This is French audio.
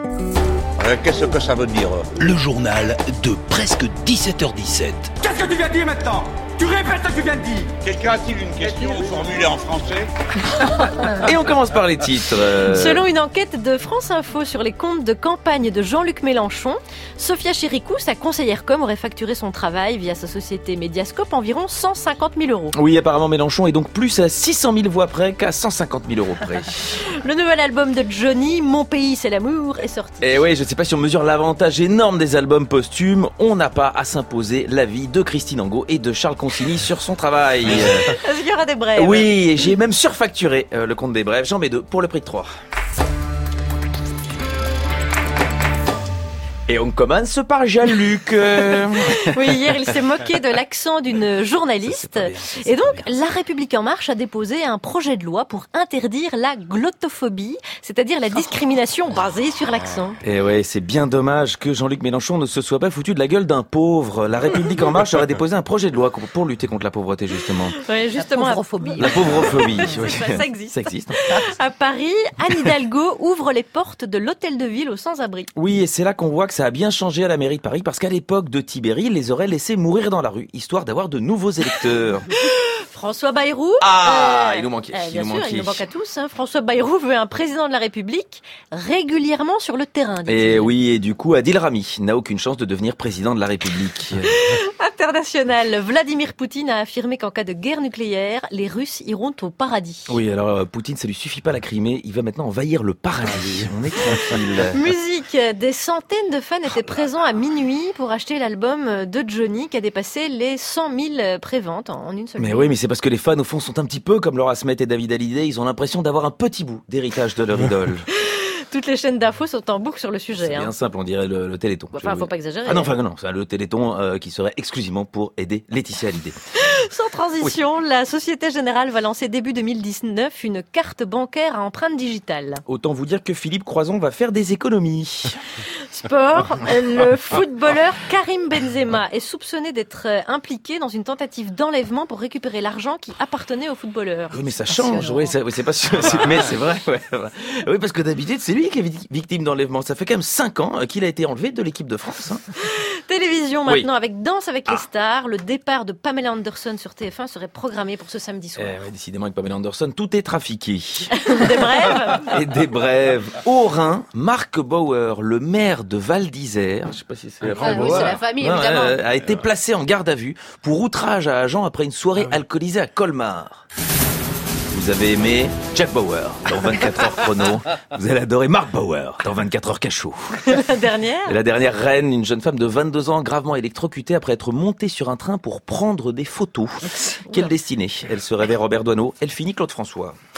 Qu'est-ce que ça veut dire? Le journal de presque 17h17. Qu'est-ce que tu viens de dire maintenant? Tu répètes ce que tu viens de dire. Quelqu'un a-t-il une question formulée en français? Et on commence par les titres. Selon une enquête de France Info sur les comptes de campagne de Jean-Luc Mélenchon, Sophia Chérikou, sa conseillère com, aurait facturé son travail via sa société Mediascope environ 150 000 euros. Oui, apparemment Mélenchon est donc plus à 600 000 voix près qu'à 150 000 euros près. Le nouvel album de Johnny, Mon pays c'est l'amour, est sorti. Et oui, je ne sais pas si on mesure l'avantage énorme des albums posthumes, on n'a pas à s'imposer l'avis de Christine Angot et de Charles Consigny sur son travail. Est-ce qu'il y aura des brèves? Oui, j'ai même surfacturé le compte des brèves, j'en mets 2 pour le prix de 3. Et on commence par Jean-Luc. Oui, hier, il s'est moqué de l'accent d'une journaliste. Et donc, La République En Marche a déposé un projet de loi pour interdire la glottophobie, c'est-à-dire la discrimination basée sur l'accent. Et ouais, c'est bien dommage que Jean-Luc Mélenchon ne se soit pas foutu de la gueule d'un pauvre. La République En Marche aurait déposé un projet de loi pour lutter contre la pauvreté, justement. Oui, justement. La pauvrophobie. La pauvrophobie. Oui. Ça existe. Ça existe. À Paris, Anne Hidalgo ouvre les portes de l'hôtel de ville aux sans-abri. Oui, et c'est là qu'on voit que ça a bien changé à la mairie de Paris, parce qu'à l'époque de Tibéri, ils les auraient laissés mourir dans la rue, histoire d'avoir de nouveaux électeurs. François Bayrou. Il nous manquait. Bien sûr, il nous manque à tous. Hein. François Bayrou veut un président de la République régulièrement sur le terrain. Dit-il. Et oui, et du coup, Adil Rami n'a aucune chance de devenir président de la République. International, Vladimir Poutine a affirmé qu'en cas de guerre nucléaire, les Russes iront au paradis. Oui, alors Poutine, ça lui suffit pas la Crimée, il va maintenant envahir le paradis. On est tranquille. Musique, des centaines de fans étaient présents à minuit pour acheter l'album de Johnny qui a dépassé les 100 000 préventes en une seule nuit. Mais oui, mais c'est parce que les fans au fond sont un petit peu comme Laura Smet et David Hallyday, ils ont l'impression d'avoir un petit bout d'héritage de leur idole. Toutes les chaînes d'infos sont en boucle sur le sujet. C'est bien simple, on dirait le Téléthon. Enfin, faut pas exagérer. Ah non, c'est le Téléthon qui serait exclusivement pour aider Laetitia Hallyday. Sans transition, La Société Générale va lancer début 2019 une carte bancaire à empreinte digitale. Autant vous dire que Philippe Croison va faire des économies. Sport, le footballeur Karim Benzema est soupçonné d'être impliqué dans une tentative d'enlèvement pour récupérer l'argent qui appartenait au footballeur. Oui, mais ça change, c'est pas sûr, mais c'est vrai, ouais. Oui, parce que d'habitude, c'est lui qui est victime d'enlèvement. Ça fait quand même 5 ans qu'il a été enlevé de l'équipe de France. Hein. Télévision maintenant, avec Danse avec les stars. Le départ de Pamela Anderson sur TF1 serait programmé pour ce samedi soir. Ouais, décidément, avec Pamela Anderson, tout est trafiqué. Des brèves. Et des brèves. Au Rhin, Marc Bauer, le maire de Val d'Isère, je sais pas si c'est oui, c'est la famille, évidemment. A été placé en garde à vue pour outrage à agent après une soirée alcoolisée à Colmar. Vous avez aimé Jack Bauer dans 24 heures chrono. Vous allez adorer Mark Bauer dans 24 heures cachot. La dernière. Et la dernière reine, une jeune femme de 22 ans gravement électrocutée après être montée sur un train pour prendre des photos. Quelle destinée? Elle se rêvait Robert Doisneau, elle finit Claude François.